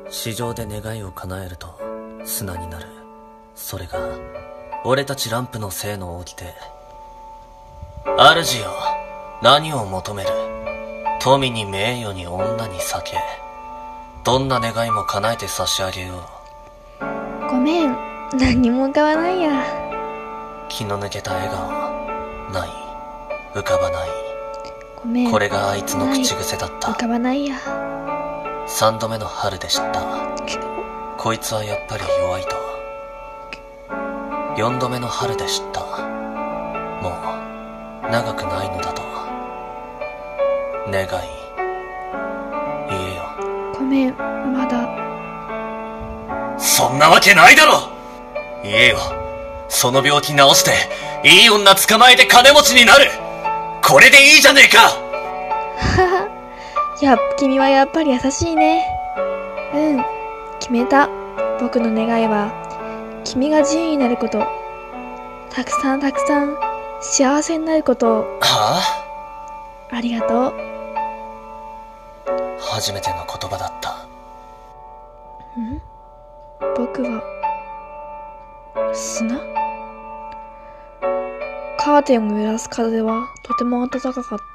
市場で願いを叶えると砂になる。それが俺たちランプの性の起きて、主よ、何を求める？富に名誉に女に酒、どんな願いも叶えて差し上げよう。 ごめん、何にも浮かばないや。 気の抜けた笑顔、ない、浮かばない。 ごめん、 これがあいつの口癖だった。 浮かばないや。 3度目の春で知った。こいつはやっぱり弱いと。4度目の春で知った。もう長くないのだと。願い、言えよ。 ごめん、まだ。 そんなわけないだろ。言えよ。その病気治していい女捕まえて金持ちになる。これでいいじゃねえか。 君はやっぱり優しいね。うん、決めた。僕の願いは君が自由になること、たくさん幸せになることを。 はありがとう。 初めての言葉だった。 僕は砂？カーテンを揺らす風はとても暖かかった。